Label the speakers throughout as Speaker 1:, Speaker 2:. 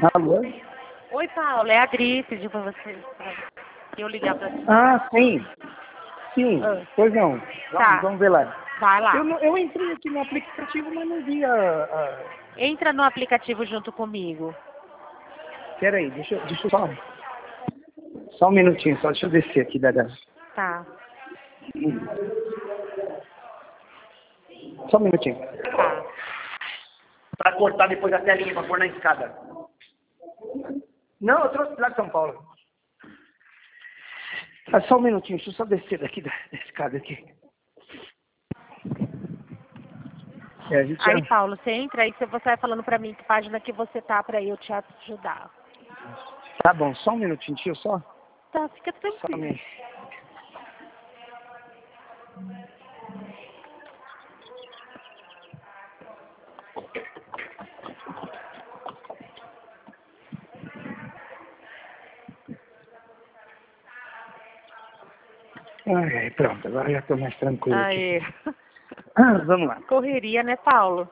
Speaker 1: Alô?
Speaker 2: Oi, Paulo, é a Adri, pediu pra você eu ligar pra você.
Speaker 1: Ah, sim. Sim, pois não.
Speaker 2: Tá.
Speaker 1: Vamos ver lá.
Speaker 2: Vai lá.
Speaker 1: Eu entrei aqui no aplicativo, mas não vi
Speaker 2: Entra no aplicativo junto comigo.
Speaker 1: Peraí, deixa eu só um minutinho, só deixa eu descer aqui da...
Speaker 2: Tá.
Speaker 1: Só um minutinho.
Speaker 2: Tá.
Speaker 1: Pra cortar depois a telinha, pra pôr na escada. Não, eu trouxe lá de São Paulo. Ah, só um minutinho, deixa eu só descer daqui da escada aqui. A gente
Speaker 2: Aí, Paulo, você entra aí, você vai falando pra mim que página que você tá pra eu te ajudar.
Speaker 1: Tá bom, só um minutinho, tio, só.
Speaker 2: Tá, fica
Speaker 1: Só um
Speaker 2: tranquilo.
Speaker 1: minuto. Ai, pronto, agora já tô mais tranquilo aqui.
Speaker 2: Aê.
Speaker 1: Vamos lá.
Speaker 2: Correria, né, Paulo?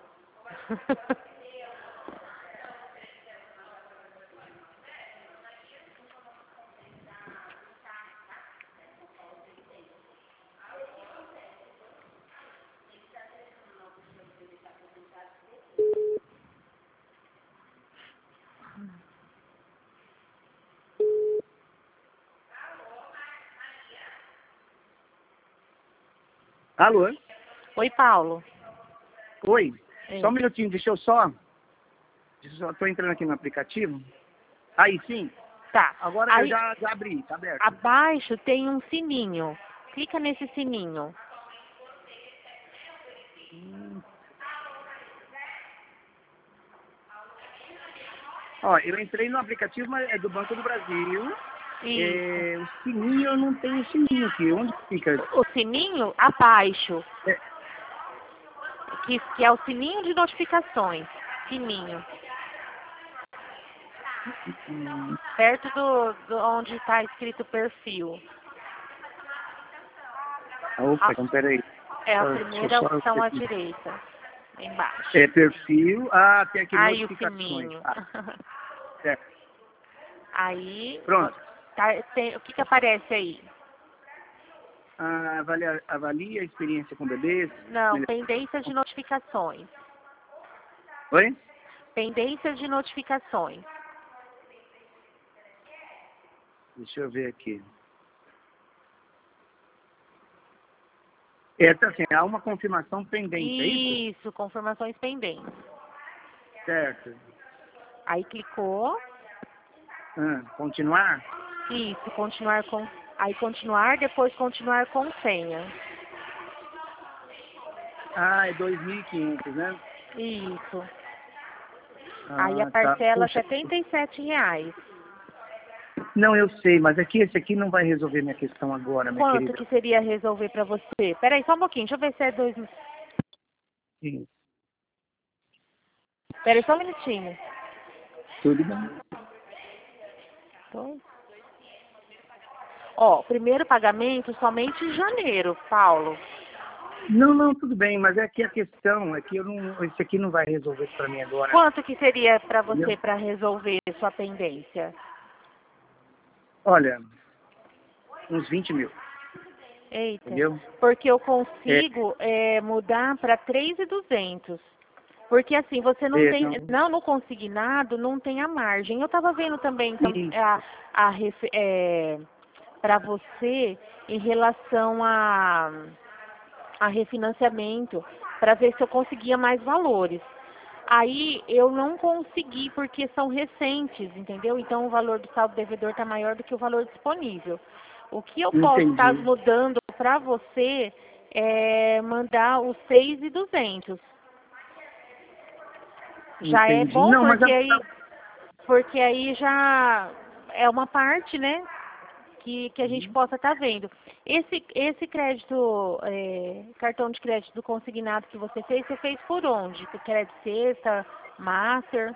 Speaker 1: Alô?
Speaker 2: Oi, Paulo.
Speaker 1: Oi?
Speaker 2: Sim.
Speaker 1: Só um minutinho, deixa eu só... Tô entrando aqui no aplicativo. Aí, sim.
Speaker 2: Tá.
Speaker 1: Agora
Speaker 2: Aí,
Speaker 1: eu já abri, tá aberto.
Speaker 2: abaixo tem um sininho. Clica nesse sininho.
Speaker 1: Ó, eu entrei no aplicativo, mas é do Banco do Brasil.
Speaker 2: Isso.
Speaker 1: O sininho, eu não tenho sininho aqui. Onde fica?
Speaker 2: O sininho abaixo,
Speaker 1: É,
Speaker 2: que é o sininho de notificações. Sininho. Perto do onde está escrito perfil.
Speaker 1: opa, então peraí.
Speaker 2: É a
Speaker 1: Deixa eu
Speaker 2: primeira
Speaker 1: só-
Speaker 2: opção à direita. Embaixo.
Speaker 1: É perfil. Ah, tem aqui
Speaker 2: Aí o
Speaker 1: notificações.
Speaker 2: sininho.
Speaker 1: Ah, certo.
Speaker 2: Aí,
Speaker 1: Pronto.
Speaker 2: o que aparece aí?
Speaker 1: Avalia a experiência com bebês.
Speaker 2: Não, pendências de notificações.
Speaker 1: Oi?
Speaker 2: Pendências de notificações.
Speaker 1: Deixa eu ver aqui. Tá assim, há uma confirmação pendente, é isso?
Speaker 2: Isso, confirmações pendentes.
Speaker 1: Certo.
Speaker 2: Aí clicou.
Speaker 1: Continuar?
Speaker 2: Isso, continuar com... Aí continuar, depois continuar com senha.
Speaker 1: Ah, é 2.500, né?
Speaker 2: Isso.
Speaker 1: Ah,
Speaker 2: Aí a
Speaker 1: tá.
Speaker 2: parcela é
Speaker 1: Puxa.
Speaker 2: R$77.
Speaker 1: Não, eu sei, mas esse aqui não vai resolver minha questão agora, minha
Speaker 2: Quanto
Speaker 1: querida.
Speaker 2: que seria resolver pra você? Peraí, só um pouquinho, deixa eu ver se é 2...
Speaker 1: Sim,
Speaker 2: Peraí, só um minutinho.
Speaker 1: tudo bem.
Speaker 2: Ó, primeiro pagamento somente em janeiro, Paulo.
Speaker 1: Não, tudo bem, mas é que a questão é que esse aqui não vai resolver para mim agora.
Speaker 2: Quanto que seria pra você
Speaker 1: Entendeu?
Speaker 2: pra resolver sua pendência?
Speaker 1: Olha, uns 20 mil,
Speaker 2: Eita,
Speaker 1: entendeu?
Speaker 2: porque eu consigo mudar para 3.200. Porque assim, você não tem,
Speaker 1: Não.
Speaker 2: no consignado não tem a margem. Eu estava vendo também
Speaker 1: Isso.
Speaker 2: para você em relação a refinanciamento, para ver se eu conseguia mais valores. Aí eu não consegui porque são recentes, entendeu? Então o valor do saldo devedor está maior do que o valor disponível. O que eu posso estar
Speaker 1: Entendi.
Speaker 2: mudando para você é mandar os 6.200. Já é
Speaker 1: Entendi.
Speaker 2: bom
Speaker 1: Não, mas
Speaker 2: porque aí já é uma parte, né? Que a gente possa estar vendo. Esse crédito, cartão de crédito do consignado que você fez por onde? Por crédito sexta, master?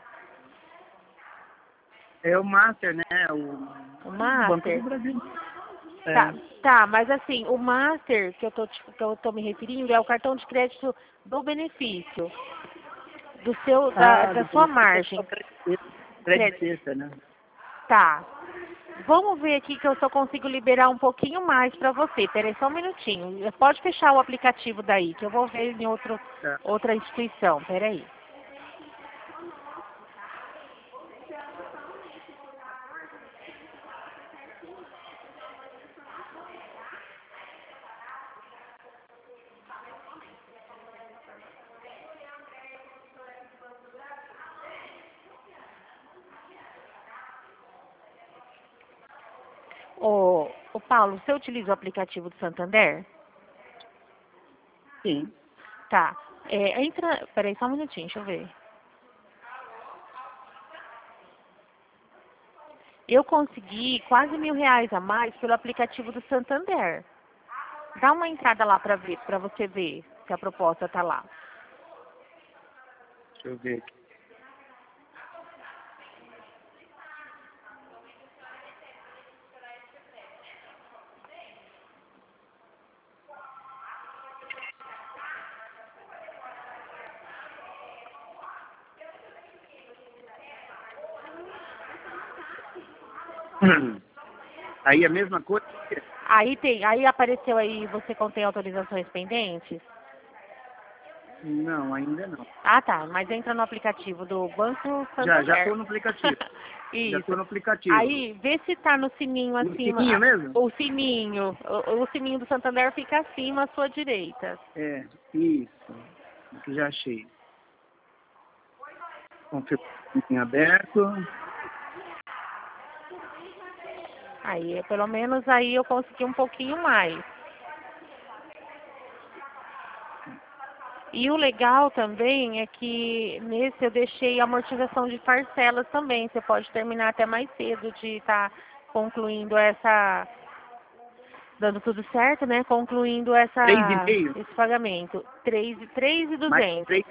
Speaker 1: é o Master, né?
Speaker 2: O
Speaker 1: O Banco do
Speaker 2: master?
Speaker 1: Brasil.
Speaker 2: Tá, mas assim, o master que eu tô me referindo é o cartão de crédito do benefício, da sua margem.
Speaker 1: Crédito sexta, né?
Speaker 2: Tá. Vamos ver aqui que eu só consigo liberar um pouquinho mais para você. Peraí, só um minutinho. Pode fechar o aplicativo daí, que eu vou ver em
Speaker 1: Tá.
Speaker 2: outra instituição. Peraí. Ô Paulo, você utiliza o aplicativo do Santander?
Speaker 1: Sim.
Speaker 2: Tá. Entra. Peraí, só um minutinho, deixa eu ver. Eu consegui quase R$ 1.000 a mais pelo aplicativo do Santander. Dá uma entrada lá para você ver se a proposta tá lá.
Speaker 1: Deixa eu ver aqui. Aí a mesma coisa?
Speaker 2: Aí apareceu aí, você contém autorizações pendentes?
Speaker 1: Não, ainda não.
Speaker 2: Ah, tá. Mas entra no aplicativo do Banco Santander.
Speaker 1: Já estou no aplicativo.
Speaker 2: Isso.
Speaker 1: Já estou no aplicativo.
Speaker 2: Aí, vê se tá no sininho
Speaker 1: No
Speaker 2: acima.
Speaker 1: sininho mesmo?
Speaker 2: O sininho. O sininho do Santander fica acima à sua direita.
Speaker 1: É, isso. Aqui já achei. Confirmação em aberto.
Speaker 2: Aí, pelo menos aí eu consegui um pouquinho mais. E o legal também é que nesse eu deixei amortização de parcelas também. Você pode terminar até mais cedo de estar concluindo dando tudo certo, né? Concluindo
Speaker 1: 3,5?
Speaker 2: esse pagamento. 3.200.
Speaker 1: Mais 3?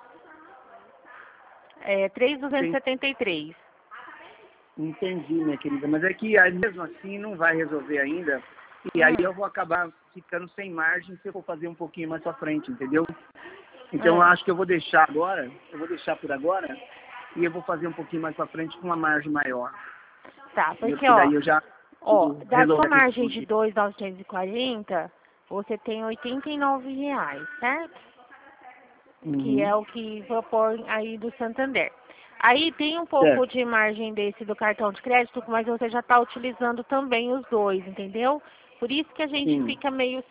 Speaker 2: 3.273.
Speaker 1: Entendi, minha querida. Mas é que aí, mesmo assim não vai resolver ainda. E aí eu vou acabar ficando sem margem se eu for fazer um pouquinho mais pra frente, entendeu? Então eu acho que eu vou deixar agora, por agora, e eu vou fazer um pouquinho mais pra frente com uma margem maior.
Speaker 2: Tá, porque
Speaker 1: daí eu já
Speaker 2: da sua
Speaker 1: resolver
Speaker 2: margem de
Speaker 1: aqui.
Speaker 2: 2.940, você tem R$ 89, certo? Que é o que propõe aí do Santander. Aí tem um pouco
Speaker 1: Certo.
Speaker 2: de margem desse do cartão de crédito, mas você já está utilizando também os dois, entendeu? Por isso que a gente fica meio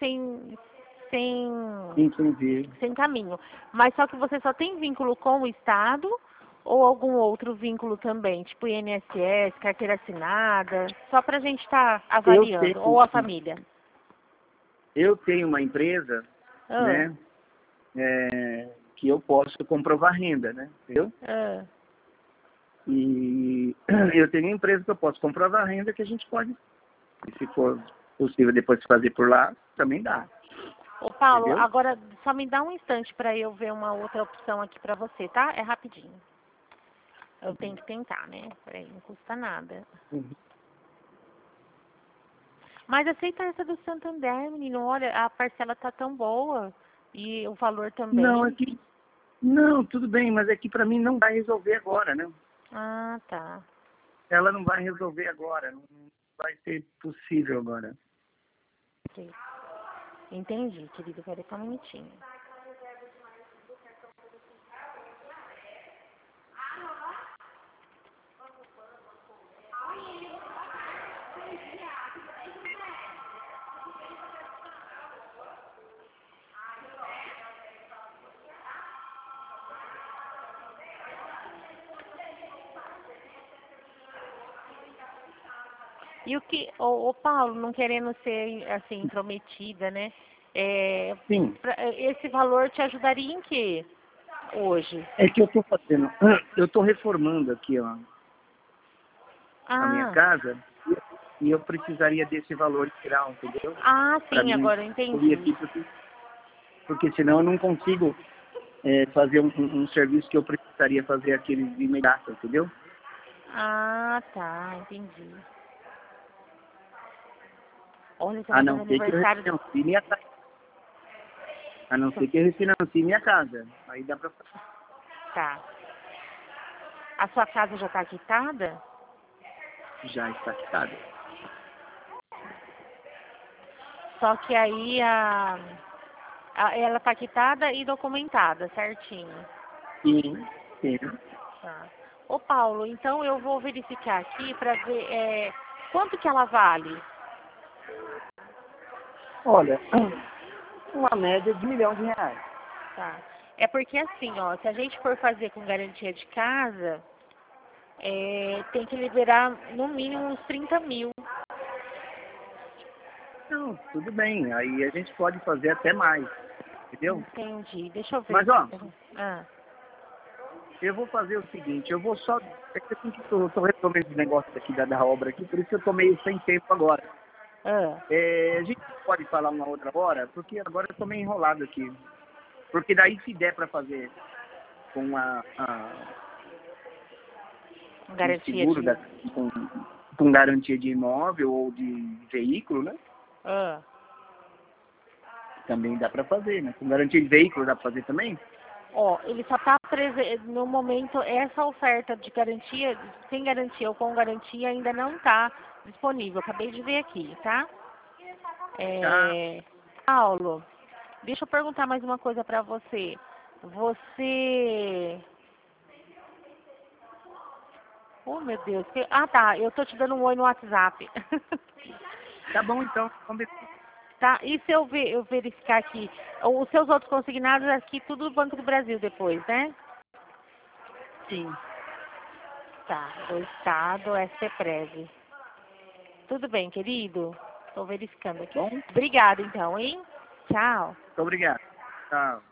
Speaker 1: Entendi.
Speaker 2: sem caminho. Mas só que você só tem vínculo com o Estado ou algum outro vínculo também, tipo INSS, carteira assinada, só para a gente estar avaliando, ou a família.
Speaker 1: Eu tenho uma empresa, né, que eu posso comprovar renda, né, entendeu? E eu tenho uma empresa que eu posso comprovar renda que a gente pode, se for possível depois fazer por lá, também dá.
Speaker 2: Ô Paulo,
Speaker 1: entendeu?
Speaker 2: agora só me dá um instante para eu ver uma outra opção aqui para você, tá? É rapidinho. Eu tenho que tentar, né? Peraí, não custa nada. Mas aceita essa do Santander, menino. Olha, a parcela tá tão boa. E o valor também.
Speaker 1: Não, tudo bem, mas é que para mim não vai resolver agora, né?
Speaker 2: Ah, tá.
Speaker 1: Ela não vai resolver agora, não vai ser possível agora.
Speaker 2: Entendi, querido. Peraí só um minutinho. E o que, ô Paulo, não querendo ser assim intrometida, né?
Speaker 1: Sim.
Speaker 2: Esse valor te ajudaria em quê hoje?
Speaker 1: É que eu estou fazendo, eu estou reformando aqui, ó, a minha casa, e eu precisaria desse valor integral, entendeu?
Speaker 2: Ah, sim,
Speaker 1: Mim,
Speaker 2: agora eu entendi.
Speaker 1: aqui porque senão eu não consigo fazer um serviço que eu precisaria fazer aquele de imediato, entendeu?
Speaker 2: Ah, tá, entendi. Olha, você
Speaker 1: A
Speaker 2: vai
Speaker 1: não
Speaker 2: fazer
Speaker 1: ser que eu
Speaker 2: aniversário.
Speaker 1: refinancie minha casa. A não ser que eu refinancie minha casa. Aí dá pra fazer.
Speaker 2: Tá. A sua casa já está quitada?
Speaker 1: Já está quitada.
Speaker 2: Só que aí ela está quitada e documentada, certinho.
Speaker 1: Sim, sim.
Speaker 2: Tá. Ô Paulo, então eu vou verificar aqui para ver quanto que ela vale.
Speaker 1: Olha, uma média de R$ 1 milhão.
Speaker 2: Tá. É porque assim, ó, se a gente for fazer com garantia de casa, tem que liberar no mínimo uns 30 mil.
Speaker 1: Não, tudo bem. Aí a gente pode fazer até mais, entendeu?
Speaker 2: Entendi. Deixa eu ver.
Speaker 1: Mas, ó,
Speaker 2: Ah,
Speaker 1: eu vou fazer o seguinte, eu vou só... É que assim que eu tô retomando esse negócio aqui da obra aqui, por isso que eu tô meio sem tempo agora.
Speaker 2: ah.
Speaker 1: A gente pode falar uma outra hora, porque agora eu tô meio enrolado aqui. Porque daí se der para fazer com um
Speaker 2: Garantia
Speaker 1: seguro,
Speaker 2: de.
Speaker 1: com garantia de imóvel ou de veículo, né?
Speaker 2: Ah.
Speaker 1: Também dá para fazer, né? Com garantia de veículo dá para fazer também?
Speaker 2: Ó, ele só está no momento, essa oferta de garantia, sem garantia ou com garantia, ainda não está disponível. Acabei de ver aqui, tá?
Speaker 1: Tá.
Speaker 2: Paulo, deixa eu perguntar mais uma coisa para você. Você... Oh, meu Deus. Ah, tá. Eu tô te dando um oi no WhatsApp.
Speaker 1: Tá bom, então. Vamos ver.
Speaker 2: Tá? E se eu verificar aqui, os seus outros consignados aqui, tudo do Banco do Brasil depois, né?
Speaker 1: Sim.
Speaker 2: Tá. Do Estado, SPPREV. Tudo bem, querido? Estou verificando aqui.
Speaker 1: Bom,
Speaker 2: Obrigada, então, hein? Tchau.
Speaker 1: muito obrigado. Tchau.